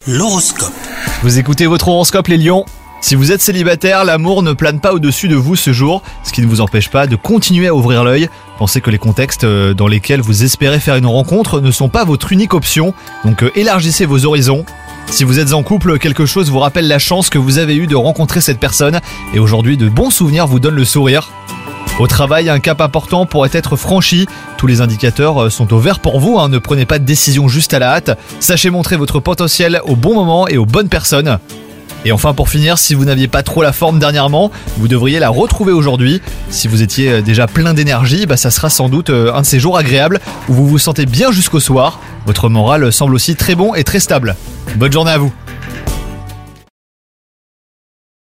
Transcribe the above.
L'horoscope. Vous écoutez votre horoscope les lions. Si vous êtes célibataire, l'amour ne plane pas au-dessus de vous ce jour, ce qui ne vous empêche pas de continuer à ouvrir l'œil. Pensez que les contextes dans lesquels vous espérez faire une rencontre ne sont pas votre unique option, donc élargissez vos horizons. Si vous êtes en couple, quelque chose vous rappelle la chance que vous avez eue de rencontrer cette personne, et aujourd'hui de bons souvenirs vous donnent le sourire. Au travail, un cap important pourrait être franchi. Tous les indicateurs sont au vert pour vous, ne prenez pas de décision juste à la hâte. Sachez montrer votre potentiel au bon moment et aux bonnes personnes. Et enfin pour finir, si vous n'aviez pas trop la forme dernièrement, vous devriez la retrouver aujourd'hui. Si vous étiez déjà plein d'énergie, ça sera sans doute un de ces jours agréables où vous vous sentez bien jusqu'au soir. Votre moral semble aussi très bon et très stable. Bonne journée à vous.